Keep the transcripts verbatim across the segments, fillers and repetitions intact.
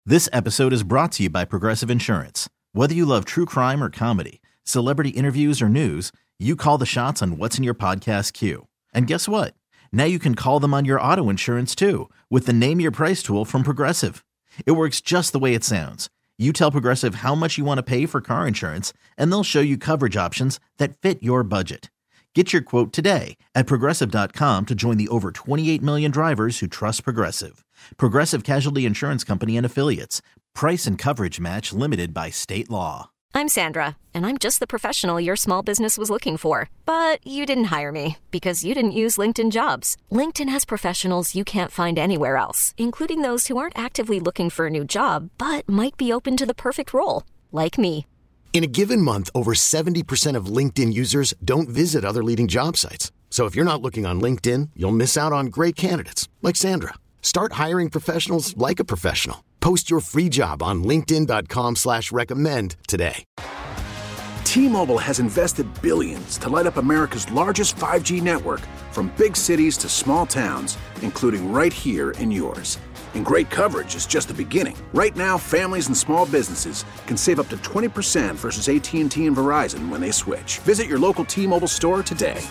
This episode is brought to you by Progressive Insurance. Whether you love true crime or comedy, celebrity interviews or news, you call the shots on what's in your podcast queue. And guess what? Now you can call them on your auto insurance too with the Name Your Price tool from Progressive. It works just the way it sounds. You tell Progressive how much you want to pay for car insurance, and they'll show you coverage options that fit your budget. Get your quote today at Progressive dot com to join the over twenty-eight million drivers who trust Progressive. Progressive Casualty Insurance Company and Affiliates. Price and coverage match limited by state law. I'm Sandra, and I'm just the professional your small business was looking for. But you didn't hire me because you didn't use LinkedIn Jobs. LinkedIn has professionals you can't find anywhere else, including those who aren't actively looking for a new job, but might be open to the perfect role, like me. In a given month, over seventy percent of LinkedIn users don't visit other leading job sites. So if you're not looking on LinkedIn, you'll miss out on great candidates like Sandra. Start hiring professionals like a professional. Post your free job on linkedin dot com slash recommend today. T-Mobile has invested billions to light up America's largest five G network, from big cities to small towns, including right here in yours. And great coverage is just the beginning. Right now, families and small businesses can save up to twenty percent versus A T and T and Verizon when they switch. Visit your local T-Mobile store today.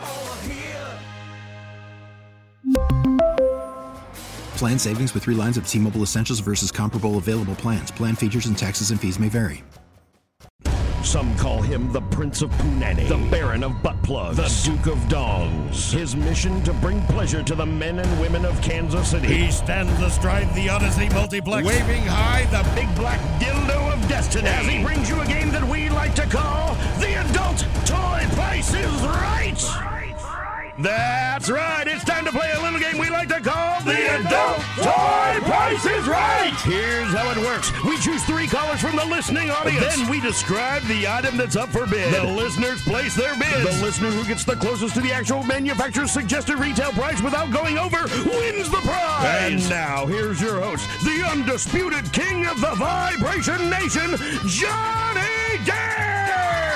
Plan savings with three lines of T-Mobile Essentials versus comparable available plans. Plan features and taxes and fees may vary. Some call him the Prince of Punani, the Baron of Butt Plugs, the Duke of Dongs. His mission to bring pleasure to the men and women of Kansas City. He stands astride the Odyssey Multiplex, waving high the big black dildo of destiny. As he brings you a game that we like to call the Adult Toy Price is Right. That's right. It's time to play a little game we like to call the Adult Toy Price is Right. Here's how it works. We choose three callers from the listening audience. Then we describe the item that's up for bid. The listeners place their bids. The listener who gets the closest to the actual manufacturer's suggested retail price without going over wins the prize. And now, here's your host, the undisputed king of the Vibration Nation, Johnny Dare.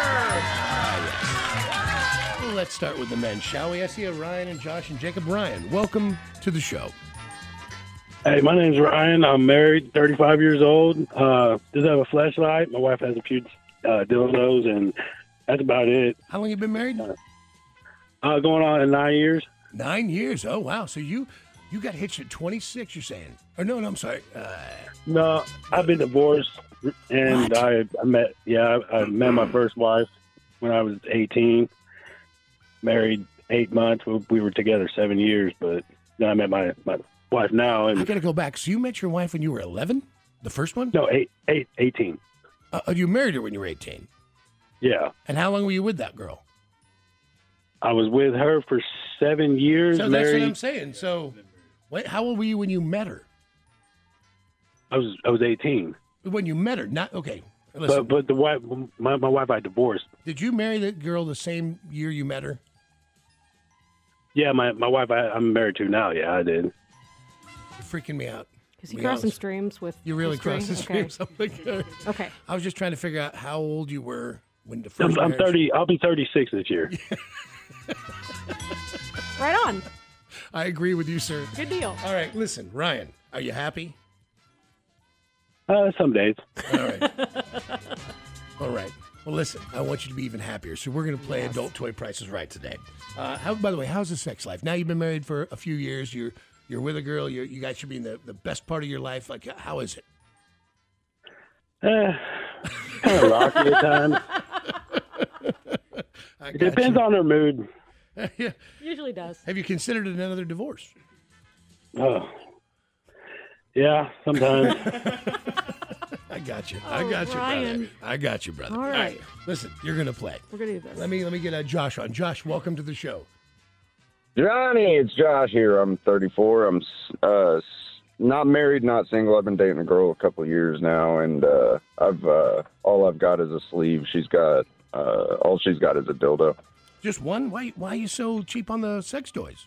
Let's start with the men, shall we? I see a Ryan and Josh and Jacob. Ryan, welcome to the show. Hey, my name's Ryan. I'm married, thirty-five years old. Uh, just have a flashlight. My wife has a few uh, dildos, and that's about it. How long have you been married? Uh, uh, going on in nine years. Nine years? Oh, wow. So you you got hitched at twenty-six, you're saying? Or no, no, I'm sorry. Uh, no, I've been divorced, and I, I met, yeah, I, I met my first wife when I was eighteen. Married eight months. We were together seven years, but then I met my, my wife now. And I got to go back. So you met your wife when you were eleven? The first one? No, eight, eight, eighteen. Uh, you married her when you were eighteen? Yeah. And how long were you with that girl? I was with her for seven years. So married. That's what I'm saying. So wait, how old were you when you met her? I was I was eighteen. When you met her? Not okay. Listen. But but the wife, my, my wife, I divorced. Did you marry that girl the same year you met her? Yeah, my, my wife I, I'm married to now. Yeah, I did. You're freaking me out. Is he crossing honest. streams with You really history? crossing okay. streams? I'm like, okay. I was just trying to figure out how old you were when the first I'm, I'm marriage... thirty. I'll be thirty-six this year. Right on. I agree with you, sir. Good deal. All right, listen, Ryan, are you happy? Uh, some days. All right. All right. Well, listen, I want you to be even happier. So we're going to play yes. Adult Toy Prices Right today. Uh, how, by the way, how's the sex life? Now you've been married for a few years. You're you're with a girl. You're, you guys should be in the, the best part of your life. Like, how is it? Uh, kind of rocky at times. It depends you. on her mood. Yeah. Usually does. Have you considered another divorce? Oh, yeah, sometimes. I got you. Oh, I got Ryan. you, brother. I got you, brother. All right. All right. Listen, you're gonna play. We're gonna do this. Let me let me get uh, Josh on. Josh, welcome to the show. Johnny, it's Josh here. I'm thirty-four. I'm uh, not married, not single. I've been dating a girl a couple of years now, and uh, I've uh, all I've got is a sleeve. She's got uh, all she's got is a dildo. Just one? Why? Why are you so cheap on the sex toys?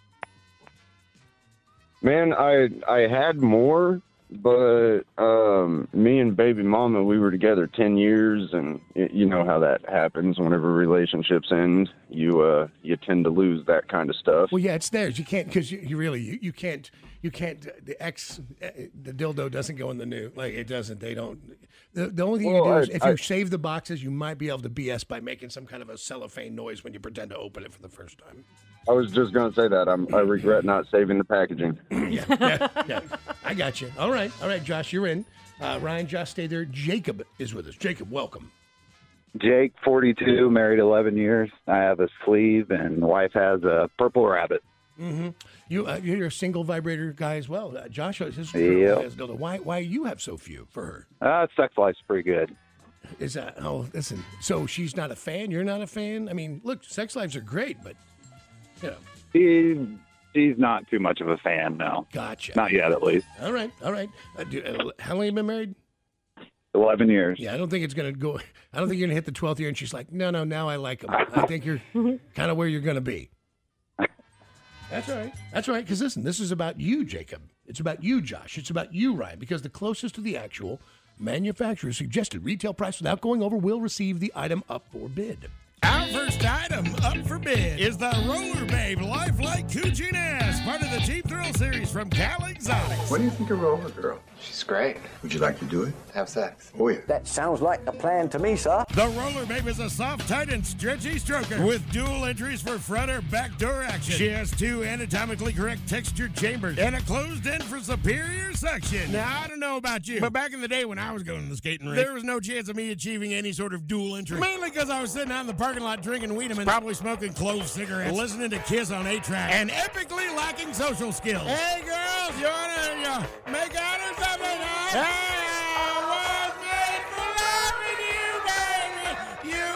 Man, I I had more, but um, me and baby mama, we were together ten years, and it, you know how that happens whenever relationships end. You uh, you tend to lose that kind of stuff. Well, yeah, it's theirs. You can't, because you, you really, you, you can't, you can't. The X, the dildo doesn't go in the new. Like it doesn't. They don't. The, the only thing Well, you do I- is if I- you save the boxes, you might be able to B S by making some kind of a cellophane noise when you pretend to open it for the first time. I was just going to say that. I'm, I regret not saving the packaging. yeah, yeah, yeah. I got you. All right, all right, Josh, you're in. Uh, Ryan, Josh, stay there. Jacob is with us. Jacob, welcome. Jake, forty-two, married eleven years. I have a sleeve, and the wife has a purple rabbit. Mm-hmm. You, uh, you're a single vibrator guy as well. Uh, Josh, his Yep. has dildo. Why, why you have so few for her? Uh, sex life's pretty good. Is that? Oh, listen. So she's not a fan. You're not a fan. I mean, look, sex lives are great, but you know. She, she's not too much of a fan, no. Gotcha. Not yet, at least. All right, all right. Uh, do, uh, how long have you been married? eleven years. Yeah, I don't think it's going to go. I don't think you're going to hit the twelfth year and she's like, no, no, now I like him. I think you're kind of where you're going to be. That's all right. That's all right. Because listen, this is about you, Jacob. It's about you, Josh. It's about you, Ryan. Because the closest to the actual manufacturer's suggested retail price without going over will receive the item up for bid. Our first item up for bid is the Roller Babe Lifelike Coochie Nest, part of the Cheap Thrill series from Cal Exotics. What do you think of Roller Girl? She's great. Would you like to do it? Have sex. Oh, yeah. That sounds like a plan to me, sir. The Roller Babe is a soft, tight, and stretchy stroker with dual entries for front or back door action. She has two anatomically correct textured chambers and a closed end for superior suction. Now, I don't know about you, but back in the day when I was going to the skating rink, there was no chance of me achieving any sort of dual entry. Mainly because I was sitting out in the parking lot drinking Wiedemann, probably smoking clove cigarettes, listening to Kiss on eight track, and epically lacking social skills. Hey, girls, you want to you know, make out or something? Huh? Hey, I was made for loving you, baby.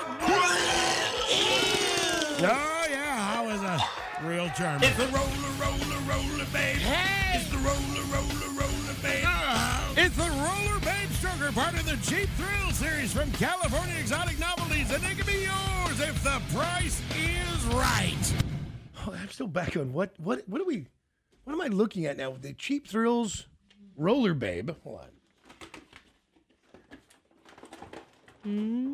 You. Oh, yeah, I was a real charmer. It's the roller, roller, roller, babe. Hey. It's the roller, roller, roller, babe. Oh. It's the Roller Babe Stroker, part of the Cheap Thrill series from California Exotic Novelties, and it can be yours if the price is right. Oh, I'm still back on what what what are we what am I looking at now? The Cheap Thrills Roller Babe. Hold on. Mm.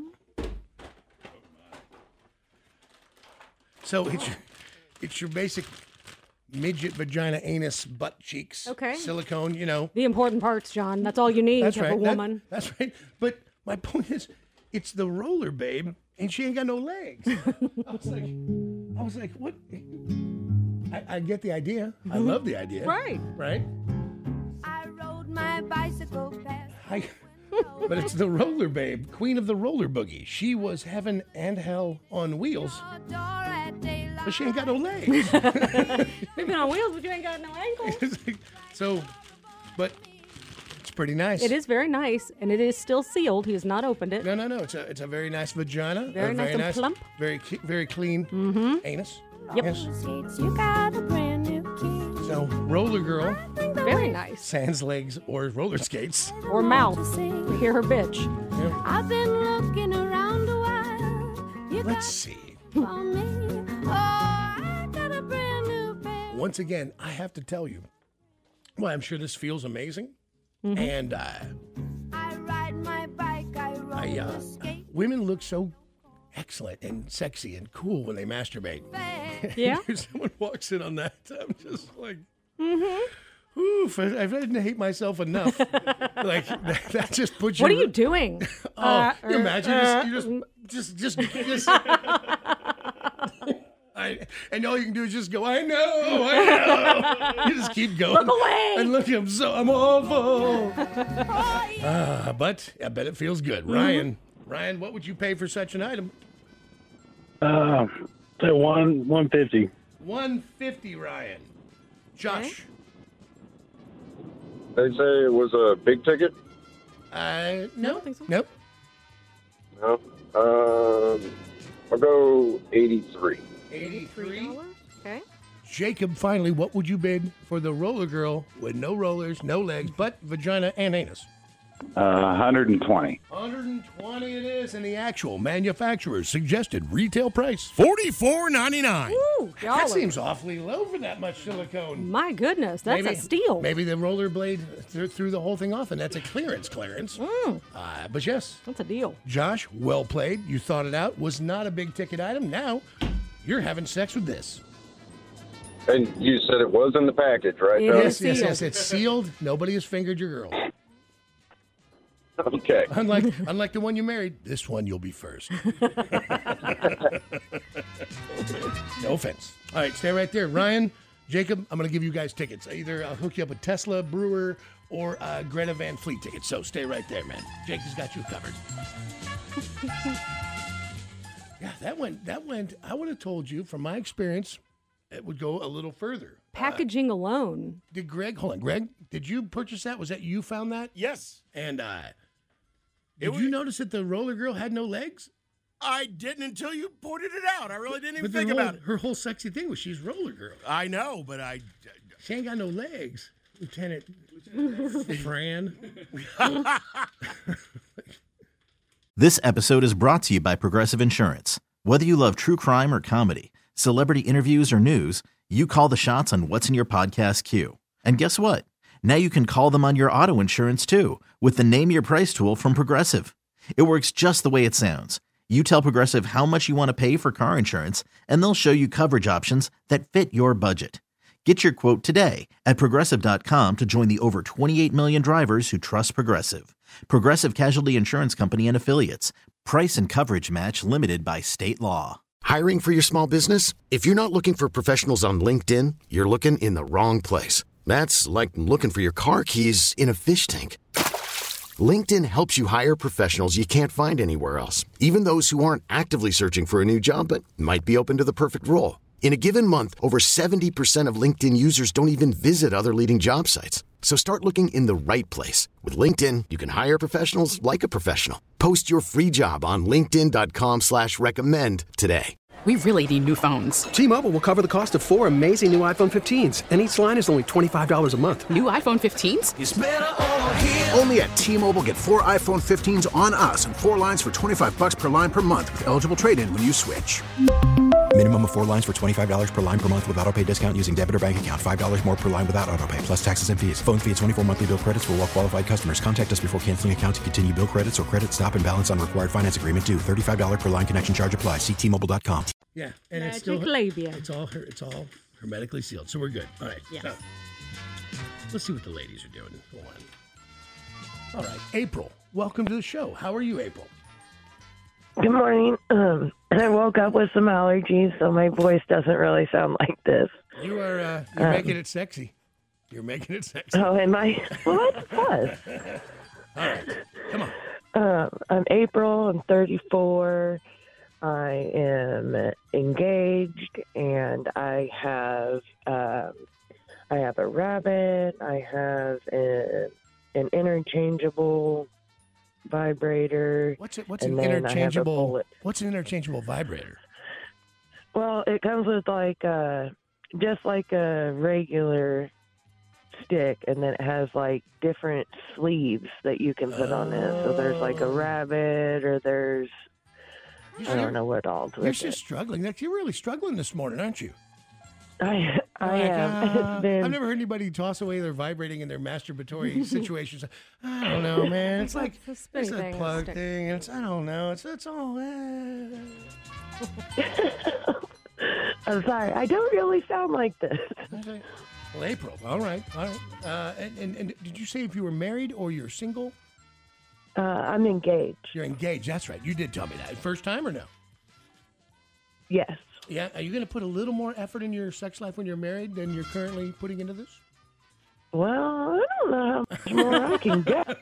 So it's your, it's your basic midget vagina anus butt cheeks. Okay. Silicone, you know. The important parts, John. That's all you need That's to right. have a That- woman. that's right. But my point is, it's the Roller Babe, and she ain't got no legs. I was like, I was like, what? I, I get the idea. I love the idea. Right. Right. I rode my bicycle past. I, but it's the Roller Babe, queen of the roller boogie. She was heaven and hell on wheels, but she ain't got no legs. You've been on wheels, but you ain't got no ankles. So, but it's pretty nice. It is very nice, and it is still sealed. He has not opened it. No, no, no. It's a it's a very nice vagina. Very a nice and plump. Very ke- very clean Mm-hmm. anus. Yep. Yes. You got a brand new key. So, Roller Girl, Very nice. sans legs or roller skates. Or mouth. We hear her bitch. I've been looking around a while. You Let's see. got me. Oh, I got a brand new pair. Once again, I have to tell you, well, I'm sure this feels amazing. Mm-hmm. And uh, I ride my bike. I ride I, uh, women look so excellent and sexy and cool when they masturbate. Yeah. If someone walks in on that, I'm just like, Mm-hmm. oof, I, I didn't hate myself enough. Like, that, that just puts you. What are you doing? Oh, Uh, you imagine uh, you just, you just, just, just, just I, and all you can do is just go, I know, I know. You just keep going. Look away. And look, I'm so, I'm awful. Ah, but I bet it feels good. Ryan, Ryan, what would you pay for such an item? Uh, say one one fifty. one fifty, Ryan. Josh. They say it was a big ticket? Uh, no. I don't think so. Nope. No. Um, I'll go eighty-three. eighty-three. Okay. Jacob, finally, what would you bid for the Roller Girl with no rollers, no legs, but vagina and anus? Uh, one hundred twenty. one hundred twenty it is, and the actual manufacturer's suggested retail price. forty-four ninety-nine. Ooh, That y'all seems awfully low for that much are- silicone. My goodness, that's maybe, a steal. Maybe the roller blade th- threw the whole thing off, and that's a clearance clearance. Mm, Uh, but yes, that's a deal. Josh, well played. You thought it out. Was not a big ticket item. Now you're having sex with this. And you said it was in the package, right, Johnny? Yes, yes, yes. It's sealed. Nobody has fingered your girl. Okay. Unlike unlike the one you married, this one you'll be first. No offense. All right, stay right there. Ryan, Jacob, I'm going to give you guys tickets. Either I'll hook you up with Tesla, Brewer, or uh, Greta Van Fleet tickets. So stay right there, man. Jake has got you covered. Yeah, that went, that went, I would have told you, from my experience, it would go a little further. Packaging uh, alone. Did Greg, hold on, Greg, did you purchase that? Was that you found that? Yes. And uh, did was, you notice that the roller girl had no legs? I didn't until you pointed it out. I really didn't even but think whole, about it. Her whole sexy thing was she's roller girl. I know, but I... She ain't got no legs, Lieutenant Fran. This episode is brought to you by Progressive Insurance. Whether you love true crime or comedy, celebrity interviews or news, you call the shots on what's in your podcast queue. And guess what? Now you can call them on your auto insurance too with the Name Your Price tool from Progressive. It works just the way it sounds. You tell Progressive how much you want to pay for car insurance, and they'll show you coverage options that fit your budget. Get your quote today at Progressive dot com to join the over twenty-eight million drivers who trust Progressive. Progressive Casualty Insurance Company and Affiliates. Price and coverage match limited by state law. Hiring for your small business? If you're not looking for professionals on LinkedIn, you're looking in the wrong place. That's like looking for your car keys in a fish tank. LinkedIn helps you hire professionals you can't find anywhere else, even those who aren't actively searching for a new job but might be open to the perfect role. In a given month, over seventy percent of LinkedIn users don't even visit other leading job sites. So start looking in the right place. With LinkedIn, you can hire professionals like a professional. Post your free job on linkedin dot com slash recommend today. We really need new phones. T-Mobile will cover the cost of four amazing new iPhone fifteens, and each line is only twenty-five dollars a month. New iPhone fifteens? It's better over here. Only at T-Mobile, get four iPhone fifteens on us and four lines for twenty-five dollars per line per month with eligible trade-in when you switch. Minimum of four lines for twenty-five dollars per line per month with autopay discount using debit or bank account. five dollars more per line without autopay, plus taxes and fees. Phone fee at twenty-four monthly bill credits for well-qualified customers. Contact us before canceling account to continue bill credits or credit stop and balance on required finance agreement due. thirty-five dollars per line connection charge applies. See T Mobile dot com. Yeah, and Magic it's still labia. It's all it's all hermetically sealed, so we're good. All right. Yes. So, let's see what the ladies are doing. Hold on. All right, April, welcome to the show. How are you, April? Good morning. Um, I woke up with some allergies, so my voice doesn't really sound like this. You are uh, you're Um, making it sexy. You're making it sexy. Oh, am I? Well, that's plus. All right, come on. Um, I'm April. I'm thirty-four. I am engaged, and I have um, I have a rabbit. I have a, an interchangeable vibrator. What's it? What's and an then I have a interchangeable? bullet. What's an interchangeable vibrator? Well, it comes with like uh just like a regular stick, and then it has like different sleeves that you can put on it. So there's like a rabbit, or there's I don't know what all. You're just struggling. Like, you're really struggling this morning, aren't you? I I Like, am. uh, It's been I've never heard anybody toss away their vibrating in their masturbatory situations. I don't know, man. It's like It's a spinny it's a thing, plug stick. thing. And it's I don't know. It's it's all. Uh... I'm sorry. I don't really sound like this. Okay. Well, April. All right. All right. Uh, and, and and did you say if you were married or you're single? Uh, I'm engaged. You're engaged. That's right. You did tell me that. First time or no? Yes. Yeah. Are you going to put a little more effort in your sex life when you're married than you're currently putting into this? Well, I don't know how much more I can get.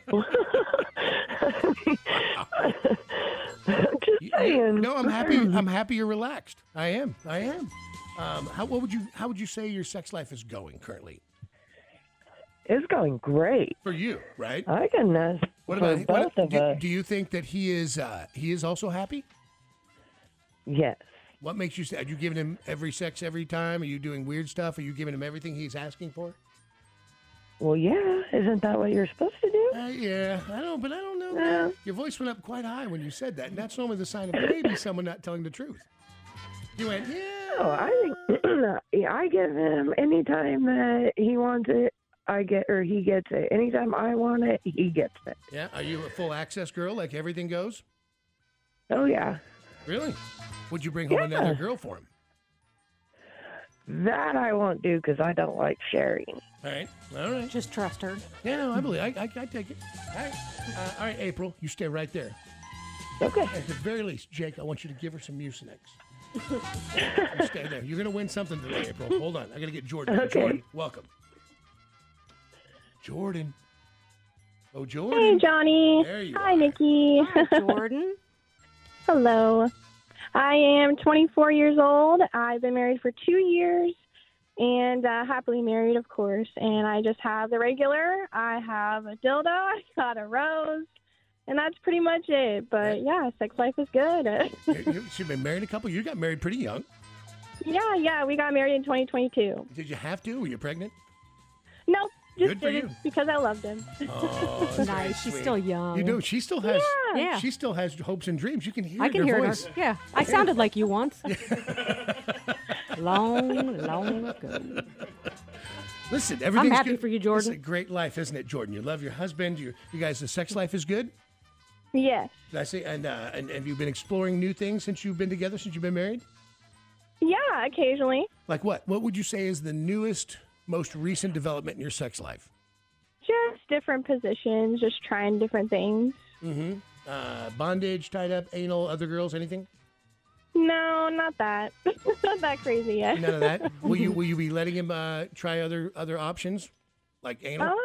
Just saying. No, I'm happy. I'm happy you're relaxed. I am. I am. Um, how what would you how would you say your sex life is going currently? It's going great for you, right? I can. Uh, What for about both what, of do, us? do you think that he is uh, he is also happy? Yes. What makes you say? Are you giving him every sex every time? Are you doing weird stuff? Are you giving him everything he's asking for? Well, yeah. Isn't that what you're supposed to do? Uh, yeah, I don't, but I don't know. man. Your voice went up quite high when you said that, and that's normally the sign of maybe someone not telling the truth. You went, yeah. No, I think I give him anytime that he wants it. I get, or he gets it. Anytime I want it, he gets it. Yeah. Are you a full access girl? Like everything goes? Oh yeah. Really? Would you bring home Yeah. another girl for him? That I won't do because I don't like sharing. All right, all right. Just trust her. Yeah, no, I believe. I, I, I take it. All right, uh, all right, April, you stay right there. Okay. At the very least, Jake, I want you to give her some Mucinex. You stay there. You're going to win something today, April. Hold on. I got to get Jordan. Okay. Jordan, welcome. Jordan. Oh, Jordan. Hey, Johnny. There you Hi, are. Nikki. Hi, Jordan. Hello. I am twenty-four years old. I've been married for two years and uh, happily married, of course. And I just have the regular. I have a dildo. I got a rose. And that's pretty much it. But, yeah, sex life is good. You, you, you've been married a couple. You got married pretty young. Yeah, yeah. We got married in twenty twenty-two. Did you have to? Were you pregnant? Nope. Just Good for did it you. because I loved him. Oh, that's very Nice. She's sweet. still young. You know, she still has. Yeah. Yeah. She still has hopes and dreams. You can hear I it in can her hear voice. her. Yeah. I sounded like you once. long, long ago. Listen, everything's happy good. for you, Jordan. It's a great life, isn't it, Jordan? You love your husband. You, you guys, the sex life is good. Yes. Did I say? And, uh, and have you been exploring new things since you've been together? Since you've been married? Yeah, occasionally. Like what? What would you say is the newest, most recent development in your sex life? Just different positions, just trying different things. Mm-hmm. Uh, bondage, tied up, anal, other girls, anything? No, not that. Not that crazy yet. None of that. Will you Will you be letting him uh, try other other options, like anal? Uh,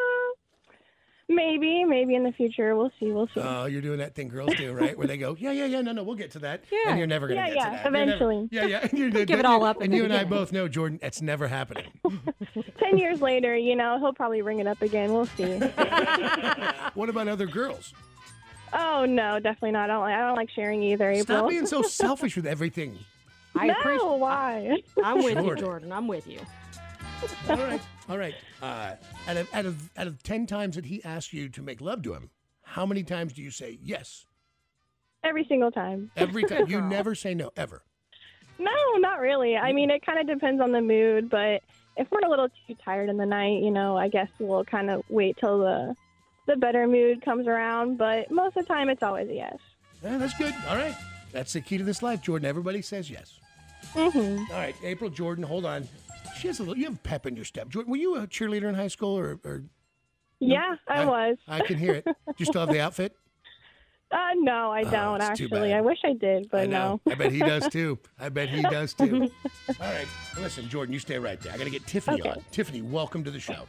maybe, maybe in the future. We'll see. We'll see. Oh, you're doing that thing girls do, right? Where they go, yeah, yeah, yeah, no, no, we'll get to that. Yeah. And you're never going to Yeah, get yeah, to that. You're never- eventually. yeah, yeah. And you're, Give it all up And in the you and I beginning. both know, Jordan, it's never happening. Ten years later, you know, he'll probably ring it up again. We'll see. What about other girls? Oh no, definitely not. I don't. Like, I don't like sharing either. April. Stop being so selfish with everything. I no, appreciate- why? I'm with you, Jordan. Jordan. I'm with you. All right, all right. Uh, out of out of out of ten times that he asked you to make love to him, how many times do you say yes? Every single time. Every time. You never say no, ever. No, not really. I mean, it kind of depends on the mood, but if we're a little too tired in the night, you know, I guess we'll kind of wait till the the better mood comes around. But most of the time, it's always a yes. Yeah, that's good. All right. That's the key to this life, Jordan. Everybody says yes. Mm-hmm. All right, April, Jordan, hold on. She has a little, you have pep in your step. Jordan, were you a cheerleader in high school or? or Yeah, I, was. I can hear it. Do you still have the outfit? Uh, no, I Oh, don't it's too actually. bad. I wish I did, but I know. no. I bet he does too. I bet he does too. All right. Listen, Jordan, you stay right there. I got to get Tiffany Okay. on. Tiffany, welcome to the show.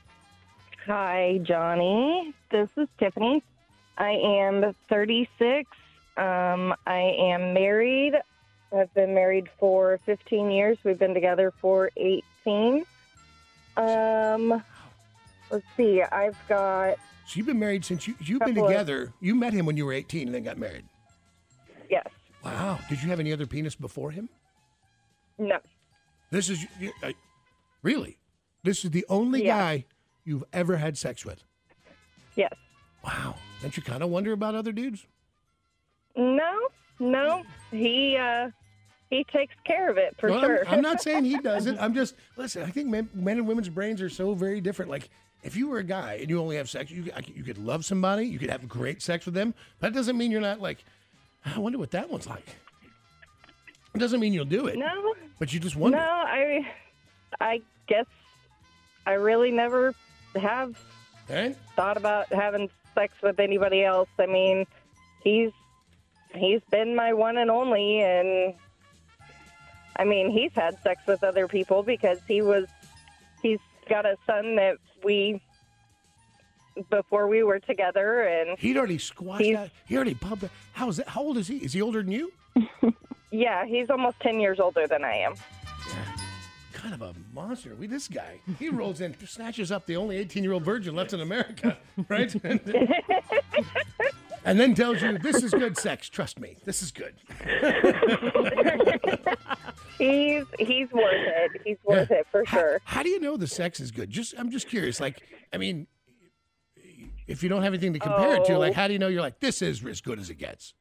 Hi, Johnny. This is Tiffany. I am thirty-six. Um, I am married. I've been married for fifteen years. We've been together for eighteen. Um, let's see. I've got, So you've been married since you, you've been Couple of- together. You met him when you were eighteen and then got married. yes, Wow. Did you have any other penis before him? no, This is, you- I- really? This is the only Yeah. guy you've ever had sex with? yes. Wow. Don't you kind of wonder about other dudes? No, no. He, uh, he takes care of it for Well, sure. I'm, I'm not saying he doesn't. I'm just, listen, I think men, men and women's brains are so very different. Like, if you were a guy and you only have sex, you, you could love somebody, you could have great sex with them. That doesn't mean you're not like, I wonder what that one's like. It doesn't mean you'll do it. No. But you just wonder. No, I, I guess I really never have Okay. thought about having sex with anybody else. I mean, he's he's been my one and only, and I mean, he's had sex with other people because he was he's got a son that we before we were together, and He'd already squashed He's- out. He already pumped. How is that? How old is he? Is he older than you? yeah, he's almost ten years older than I am. Kind of a monster. We this guy. He rolls in, snatches up the only eighteen-year-old virgin left in America, right? And then, and then tells you, "This is good sex. Trust me, this is good." He's he's worth it. He's worth Yeah. it for sure. How do you know the sex is good? Just I'm just curious. Like, I mean, if you don't have anything to compare it to, Oh. like, how do you know you're like this is as good as it gets?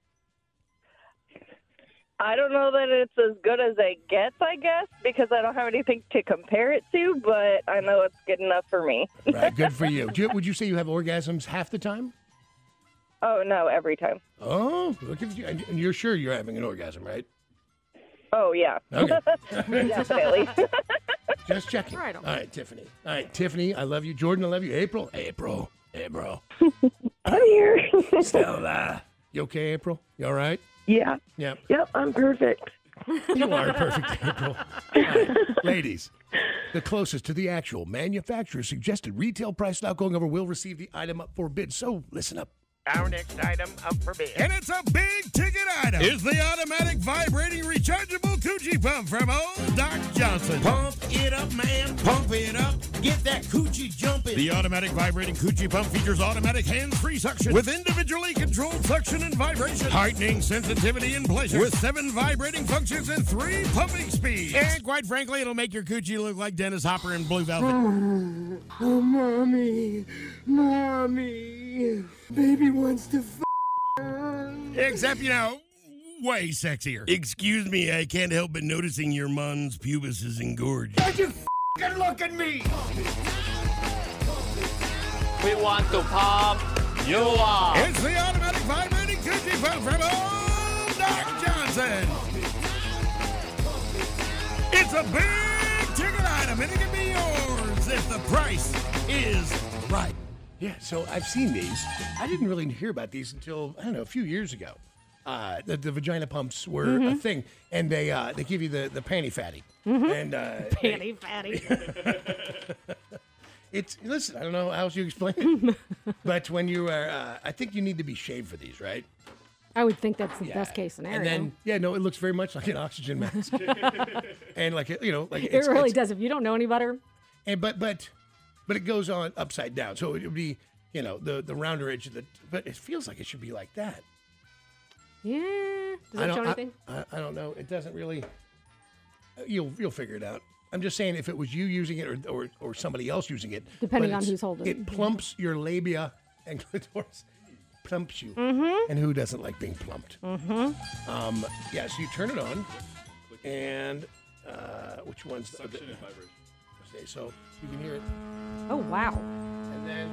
I don't know that it's as good as it gets, I guess, because I don't have anything to compare it to, but I know it's good enough for me. Right, good for you. Do you. Would you say you have orgasms half the time? Oh, no, every time. Oh, look at you. And and you're sure you're having an orgasm, right? Oh, yeah. Okay. Definitely. Just checking. Right All on. right, Tiffany. All right, Tiffany, I love you. Jordan, I love you. April. April. April. I'm here. Stella. You okay, April? You all right? Yeah. Yep. Yep, I'm perfect. You are perfect, April. All right, ladies, the closest to the actual manufacturer's suggested retail price without going over will receive the item up for bid. So listen up. Our next item up for bid. And it's a big ticket item. Is the automatic vibrating rechargeable coochie pump from old Doc Johnson. Pump it up, man. Pump it up. Get that coochie jumping. The automatic vibrating coochie pump features automatic hands-free suction with individually controlled suction and vibration, heightening sensitivity and pleasure with seven vibrating functions and three pumping speeds. And quite frankly, it'll make your coochie look like Dennis Hopper in Blue Velvet. Oh, mommy, mommy, baby wants to f***. Except, you know, way sexier. Excuse me, I can't help but noticing your mun's pubis is engorged. Don't you f***ing look at me! We want to pump you up. It's the automatic vibrating coochie pump from old Doc Johnson. It's a big ticket item, and it can be yours if the price is right. Yeah, so I've seen these. I didn't really hear about these until, I don't know, a few years ago. Uh, the, the vagina pumps were a Mhm. thing, and they uh, they give you the, the panty fatty. Mhm. And uh, Panty fatty. it's listen. I don't know how else you explain it, but when you are, uh, I think you need to be shaved for these, right? I would think that's the Yeah. best case scenario. And then, yeah, no, it looks very much like an oxygen mask, and like you know, like it it's, really it's, does. If you don't know any better, And but but but it goes on upside down, so it would be you know the the rounder edge of the. But it feels like it should be like that. yeah. Does I that don't, show anything? I, I, I don't know. It doesn't really. You'll you'll figure it out. I'm just saying if it was you using it or or, or somebody else using it, Depending but on it's- who's holding it. it, plumps your labia and clitoris. Plumps you. Mhm. And who doesn't like being plumped? Mm-hmm. Um, yeah, so you turn it on, and uh, which one's the, Suction and vibration. Okay, so you can hear it, Oh wow! and then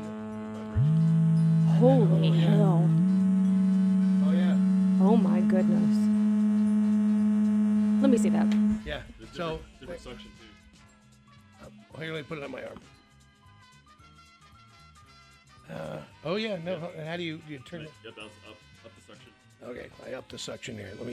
Holy hell! oh yeah, Oh my goodness! Let me see that. yeah. There's So different, different suction too. uh, here, let me put it on my arm. Uh, oh yeah, no. How do you, you turn it? Yep, that's up, up the suction. Okay, I up the suction here. Let me.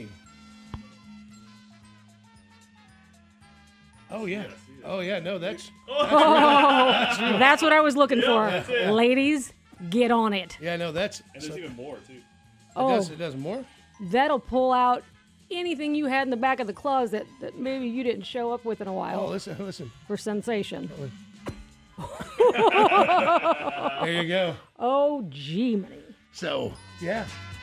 Oh yeah. Oh yeah. No, that's. Oh, That's real. That's real. that's what I was looking for. that's it. Ladies, get on it. Yeah, no, that's. And there's so- even more too. It Oh. does. It does more. That'll pull out anything you had in the back of the closet that maybe you didn't show up with in a while Oh, listen, listen. for sensation. There you go. Oh, gee, many. So yeah.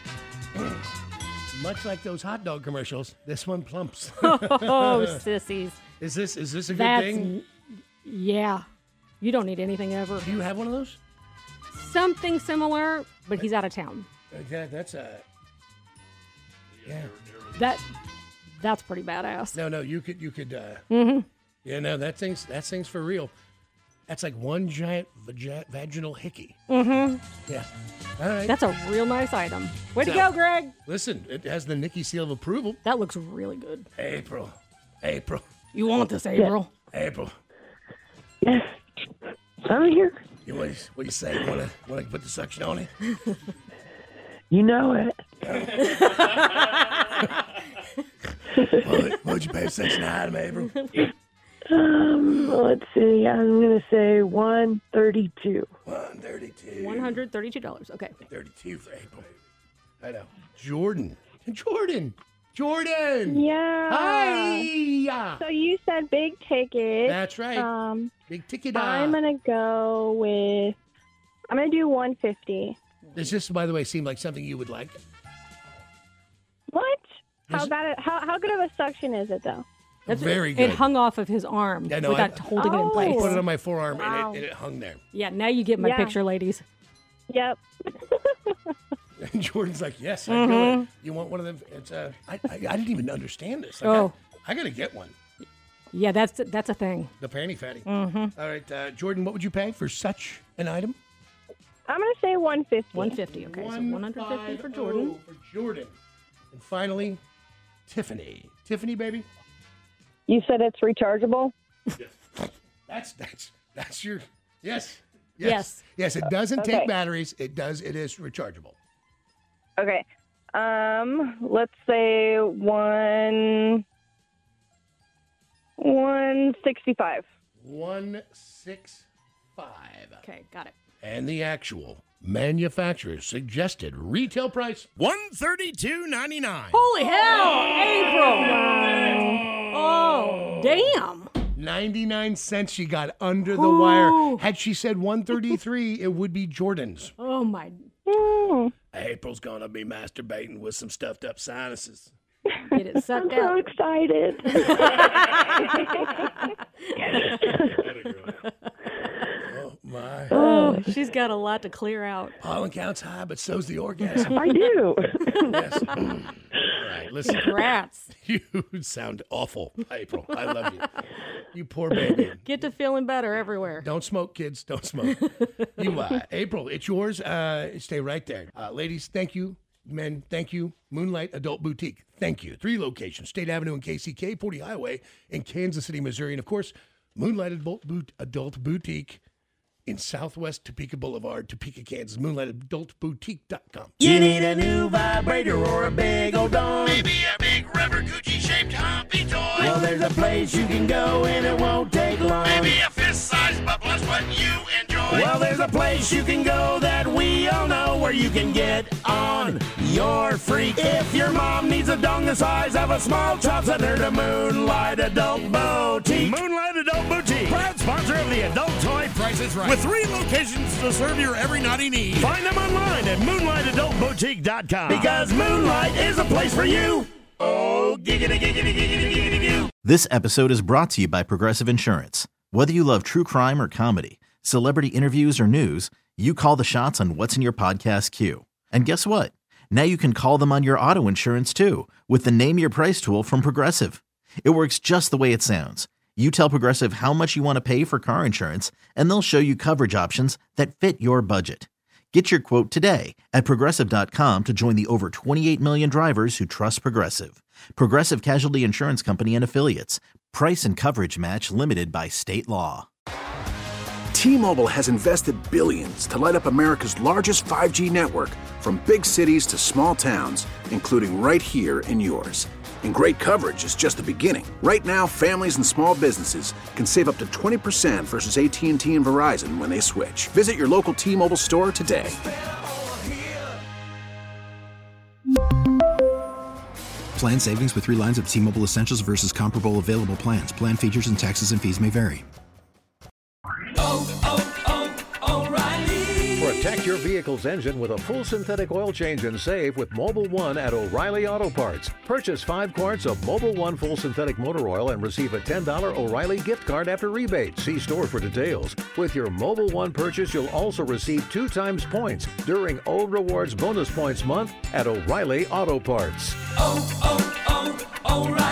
Much like those hot dog commercials, this one plumps. Oh, sissies. Is this is this a good That's thing? yeah. You don't need anything ever. Do you have one of those? Something similar, but he's out of town. Yeah, that's a. Yeah. That that's pretty badass. No, no, you could you could. Uh, Mm-hmm. yeah, no, that thing's that thing's for real. That's like one giant vagi- vaginal hickey. Mm-hmm. Yeah. All right. That's a real nice item. Way to So- go, Greg. Listen, it has the Nikki seal of approval. That looks really good. April. April. You want this, April? April. Yes. I'm here. You what? you- What do you say? Want to want to put the suction on it? You know it. what, what'd you pay such an item, April? Um, let's see. I'm gonna say one thirty-two. One thirty-two. One hundred thirty-two dollars. Okay. Thirty-two for April. I know. Jordan. Jordan. Jordan. Yeah. Hi. So you said big ticket. That's right. Um, Big ticket. I'm gonna go with. I'm gonna do one fifty. Does this, by the way, seem like something you would like? What? How Is- bad? It, how how good of a suction is it though? That's Very it, good. It hung off of his arm Yeah, no, without I- holding it in Oh. place. I put it on my forearm Wow. and, it, and it hung there. Yeah, now you get my Yeah. picture, ladies. Yep. And Jordan's like, yes, I Mhm. do it. You want one of them? It's uh, I, I, I didn't even understand this. Like, Oh. I, I got to get one. Yeah, that's that's a thing. The panty fatty. Mm-hmm. All right, uh, Jordan, what would you pay for such an item? I'm gonna say one fifty. one fifty. Okay, so one hundred fifty for Jordan. For Jordan. And finally, Tiffany. Tiffany, baby. You said it's rechargeable? That's that's that's your yes. Yes. Yes. Yes, it doesn't Okay. take batteries. It does it is rechargeable. Okay. Um, let's say one one sixty five. One six five. Okay, got it. And the actual manufacturer's suggested retail price one thirty-two ninety-nine. Holy hell, April! Oh, damn. ninety-nine cents she got under the Ooh. wire. Had she said one thirty-three, it would be Jordan's. Oh my. April's gonna be masturbating with some stuffed up sinuses. Get it sucked I'm so out. excited. Oh my. Oh, she's got a lot to clear out. Pollen count's high, but so's the orgasm. I do. Yes. All right, listen. Congrats. You sound awful, April. I love you. You poor baby. Get to feeling better everywhere. Don't smoke, kids. Don't smoke. You, uh, April, it's yours. Uh, stay right there. Uh, ladies, thank you. Men, thank you. Moonlight Adult Boutique, thank you. Three locations, State Avenue and K C K, forty Highway in Kansas City, Missouri. And, of course, Moonlight Adult, Boot- Adult Boutique in Southwest Topeka Boulevard, Topeka, Kansas. moonlight adult boutique dot com. You need a new vibrator or a big old dong. Maybe a big rubber Gucci-shaped humpy toy. Well, there's a place you can go and it won't take long. Maybe a fist-sized bubbler's what you enjoy. Well, there's a place you can go that we all know where you can get on your freak. If your mom needs a dong the size of a small chop, send her to Moonlight Adult Boutique. Moonlight Adult Boutique, proud sponsor of the Adult Toy Price is Right. With three locations to serve your every naughty need. Find them online at moonlight adult boutique dot com. Because Moonlight is a place for you. Oh, giggity, giggity, giggity, giggity, giggity. This episode is brought to you by Progressive Insurance. Whether you love true crime or comedy, celebrity interviews or news, you call the shots on what's in your podcast queue. And guess what? Now you can call them on your auto insurance too with the Name Your Price tool from Progressive. It works just the way it sounds. You tell Progressive how much you want to pay for car insurance, and they'll show you coverage options that fit your budget. Get your quote today at progressive dot com to join the over twenty-eight million drivers who trust Progressive. Progressive Casualty Insurance Company and Affiliates. Price and coverage match limited by state law. T-Mobile has invested billions to light up America's largest five G network, from big cities to small towns, including right here in yours. And great coverage is just the beginning. Right now, families and small businesses can save up to twenty percent versus A T and T and Verizon when they switch. Visit your local T-Mobile store today. Plan savings with three lines of T-Mobile Essentials versus comparable available plans. Plan features and taxes and fees may vary. Protect your vehicle's engine with a full synthetic oil change and save with Mobile One at O'Reilly Auto Parts. Purchase five quarts of Mobile One full synthetic motor oil and receive a ten dollars O'Reilly gift card after rebate. See store for details. With your Mobile One purchase, you'll also receive two times points during O Rewards Bonus Points Month at O'Reilly Auto Parts. Oh, oh, oh, O'Reilly.